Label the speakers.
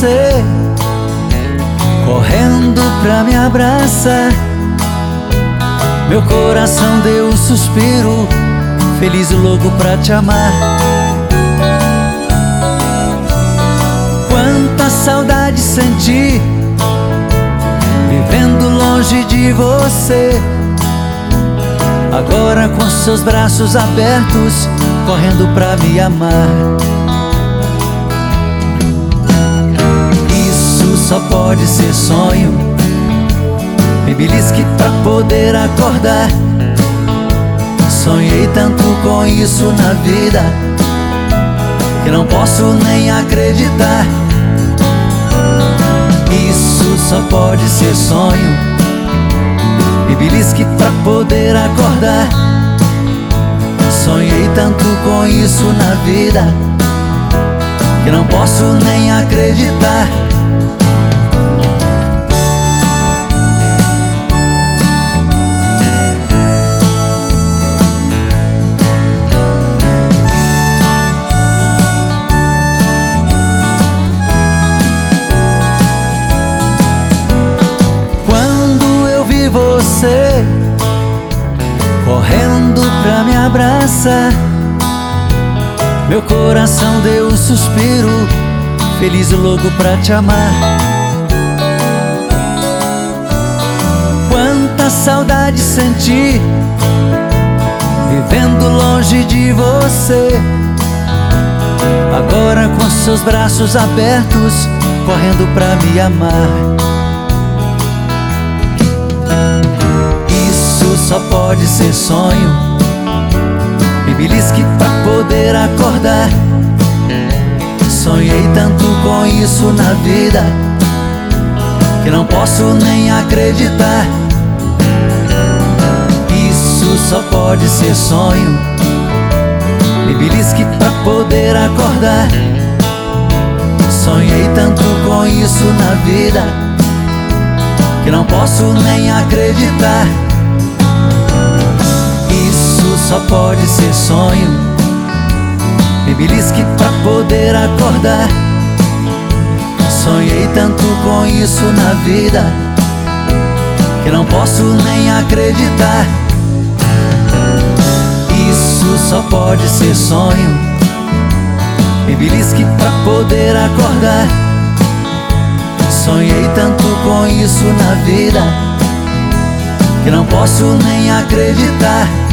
Speaker 1: você correndo pra me abraçar. Meu coração deu um suspiro, feliz e louco pra te amar. Quanta saudade senti, vivendo longe de você. Agora com seus braços abertos, correndo pra me amar. Isso só pode ser sonho, me belisque pra poder acordar. Sonhei tanto com isso na vida, que não posso nem acreditar. Isso só pode ser sonho, me belisque pra poder acordar. Sonhei tanto com isso na vida, que não posso nem acreditar. Você correndo pra me abraçar, meu coração deu um suspiro, feliz e louco pra te amar. Quanta saudade senti, vivendo longe de você. Agora com seus braços abertos, correndo pra me amar. Só pode ser sonho, me belisque pra poder acordar. Sonhei tanto com isso na vida, que não posso nem acreditar. Isso só pode ser sonho, me belisque pra poder acordar. Sonhei tanto com isso na vida, que não posso nem acreditar. Só pode ser sonho, me belisque pra poder acordar. Sonhei tanto com isso na vida, que não posso nem acreditar. Isso só pode ser sonho, me belisque pra poder acordar. Sonhei tanto com isso na vida, que não posso nem acreditar.